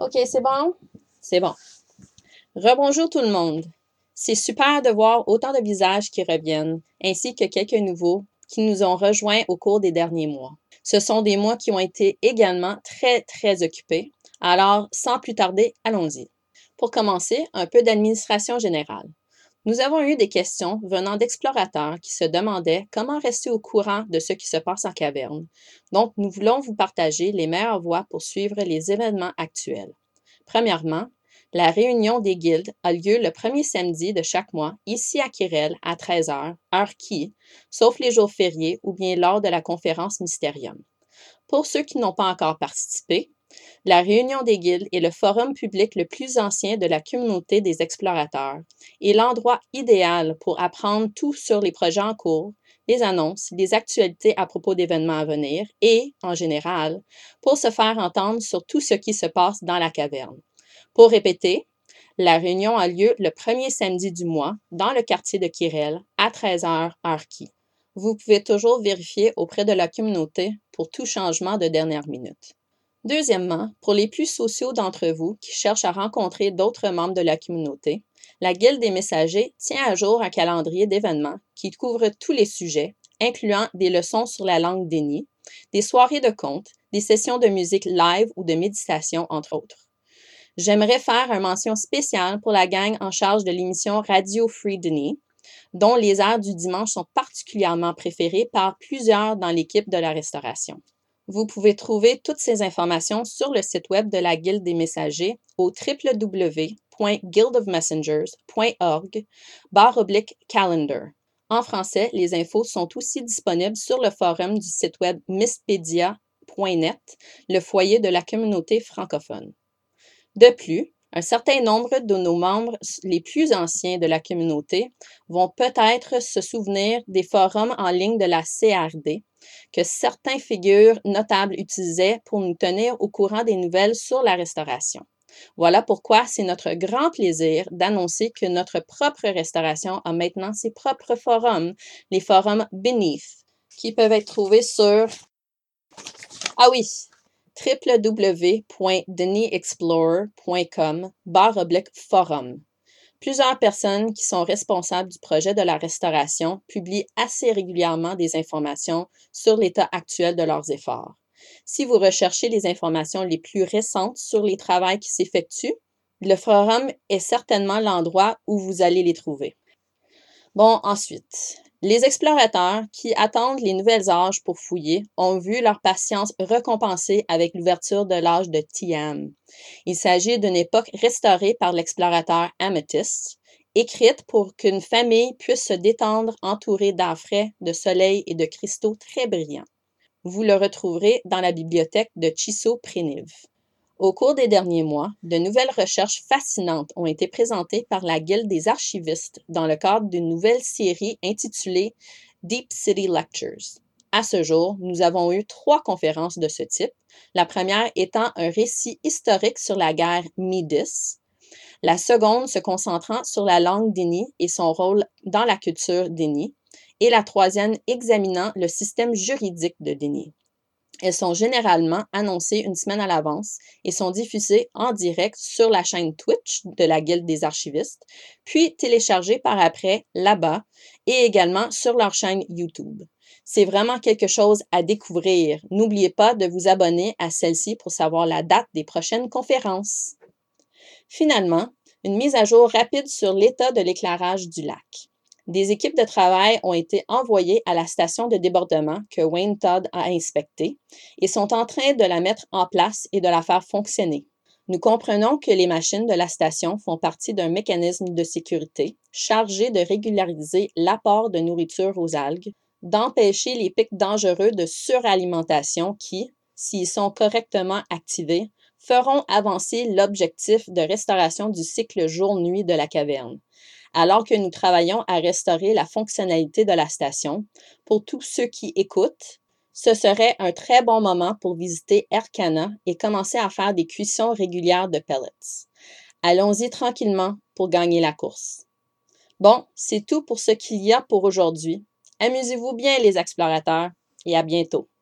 OK, c'est bon? C'est bon. Rebonjour tout le monde. C'est super de voir autant de visages qui reviennent, ainsi que quelques nouveaux qui nous ont rejoints au cours des derniers mois. Ce sont des mois qui ont été également très occupés. Alors, sans plus tarder, allons-y. Pour commencer, un peu d'administration générale. Nous avons eu des questions venant d'explorateurs qui se demandaient comment rester au courant de ce qui se passe en caverne. Donc, nous voulons vous partager les meilleures voies pour suivre les événements actuels. Premièrement, la réunion des guildes a lieu le premier samedi de chaque mois, ici à Kirel, à 13 heures, heure qui, sauf les jours fériés ou bien lors de la conférence Mysterium. Pour ceux qui n'ont pas encore participé, la réunion des guildes est le forum public le plus ancien de la communauté des explorateurs et l'endroit idéal pour apprendre tout sur les projets en cours, les annonces, les actualités à propos d'événements à venir et, en général, pour se faire entendre sur tout ce qui se passe dans la caverne. Pour répéter, la réunion a lieu le premier samedi du mois dans le quartier de Kirel à 13 heures, heure qui. Vous pouvez toujours vérifier auprès de la communauté pour tout changement de dernière minute. Deuxièmement, pour les plus sociaux d'entre vous qui cherchent à rencontrer d'autres membres de la communauté, la Guilde des messagers tient à jour un calendrier d'événements qui couvre tous les sujets, incluant des leçons sur la langue d'Eni, des soirées de contes, des sessions de musique live ou de méditation, entre autres. J'aimerais faire une mention spéciale pour la gang en charge de l'émission Radio Free Denis, dont les heures du dimanche sont particulièrement préférées par plusieurs dans l'équipe de la restauration. Vous pouvez trouver toutes ces informations sur le site web de la Guilde des messagers au www.guildofmessengers.org/calendar. En français, les infos sont aussi disponibles sur le forum du site web mistpedia.net, le foyer de la communauté francophone. De plus, un certain nombre de nos membres les plus anciens de la communauté vont peut-être se souvenir des forums en ligne de la CRD que certaines figures notables utilisaient pour nous tenir au courant des nouvelles sur la restauration. Voilà pourquoi c'est notre grand plaisir d'annoncer que notre propre restauration a maintenant ses propres forums, les forums Beneath, qui peuvent être trouvés sur www.denisexplorer.com/forum. Plusieurs personnes qui sont responsables du projet de la restauration publient assez régulièrement des informations sur l'état actuel de leurs efforts. Si vous recherchez les informations les plus récentes sur les travaux qui s'effectuent, le forum est certainement l'endroit où vous allez les trouver. Bon, ensuite, les explorateurs qui attendent les nouvelles âges pour fouiller ont vu leur patience récompensée avec l'ouverture de l'âge de Tiam. Il s'agit d'une époque restaurée par l'explorateur Amethyst, écrite pour qu'une famille puisse se détendre entourée d'airs frais, de soleil et de cristaux très brillants. Vous le retrouverez dans la bibliothèque de Chiso Preniv. Au cours des derniers mois, de nouvelles recherches fascinantes ont été présentées par la Guilde des archivistes dans le cadre d'une nouvelle série intitulée Deep City Lectures. À ce jour, nous avons eu 3 conférences de ce type, la première étant un récit historique sur la guerre Médis, la seconde se concentrant sur la langue d'Eni et son rôle dans la culture d'Eni, et la troisième examinant le système juridique de Deni. Elles sont généralement annoncées une semaine à l'avance et sont diffusées en direct sur la chaîne Twitch de la Guilde des archivistes, puis téléchargées par après là-bas et également sur leur chaîne YouTube. C'est vraiment quelque chose à découvrir. N'oubliez pas de vous abonner à celle-ci pour savoir la date des prochaines conférences. Finalement, une mise à jour rapide sur l'état de l'éclairage du lac. Des équipes de travail ont été envoyées à la station de débordement que Wayne Todd a inspectée et sont en train de la mettre en place et de la faire fonctionner. Nous comprenons que les machines de la station font partie d'un mécanisme de sécurité chargé de régulariser l'apport de nourriture aux algues, d'empêcher les pics dangereux de suralimentation qui, s'ils sont correctement activés, feront avancer l'objectif de restauration du cycle jour-nuit de la caverne. Alors que nous travaillons à restaurer la fonctionnalité de la station, pour tous ceux qui écoutent, ce serait un très bon moment pour visiter Ercana et commencer à faire des cuissons régulières de pellets. Allons-y tranquillement pour gagner la course. Bon, c'est tout pour ce qu'il y a pour aujourd'hui. Amusez-vous bien les explorateurs et à bientôt.